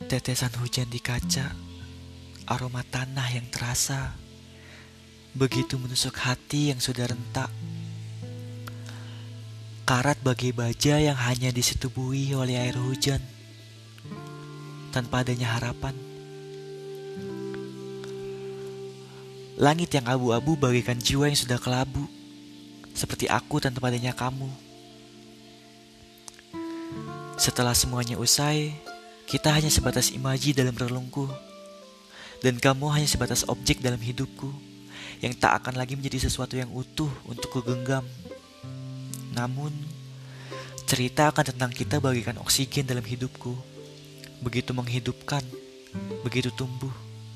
Tetesan hujan di kaca, aroma tanah yang terasa, begitu menusuk hati yang sudah rentak. Karat bagai baja yang hanya disetubuhi oleh air hujan, tanpa adanya harapan. Langit yang abu-abu bagaikan jiwa yang sudah kelabu, seperti aku tanpa adanya kamu. Setelah semuanya usai, kita hanya sebatas imaji dalam relungku, dan kamu hanya sebatas objek dalam hidupku, yang tak akan lagi menjadi sesuatu yang utuh untuk kugenggam. Namun, cerita akan tentang kita bagaikan oksigen dalam hidupku, begitu menghidupkan, begitu tumbuh.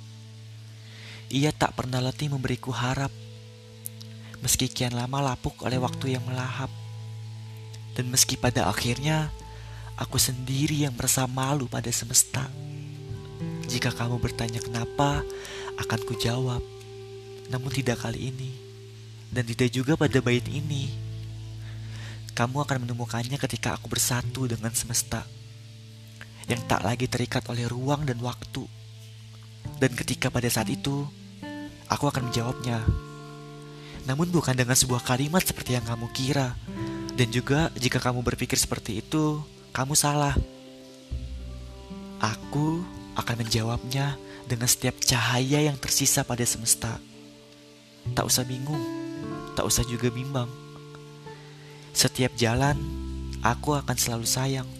Ia tak pernah letih memberiku harap, meski kian lama lapuk oleh waktu yang melahap. Dan meski pada akhirnya, aku sendiri yang merasa malu pada semesta. Jika kamu bertanya kenapa, akan ku jawab, namun tidak kali ini, dan tidak juga pada bait ini. Kamu akan menemukannya ketika aku bersatu dengan semesta, yang tak lagi terikat oleh ruang dan waktu. Dan ketika pada saat itu, aku akan menjawabnya. Namun bukan dengan sebuah kalimat seperti yang kamu kira. Dan juga jika kamu berpikir seperti itu, kamu salah. Aku akan menjawabnya dengan setiap cahaya yang tersisa pada semesta. Tak usah bingung, tak usah juga bimbang. Setiap jalan, aku akan selalu sayang.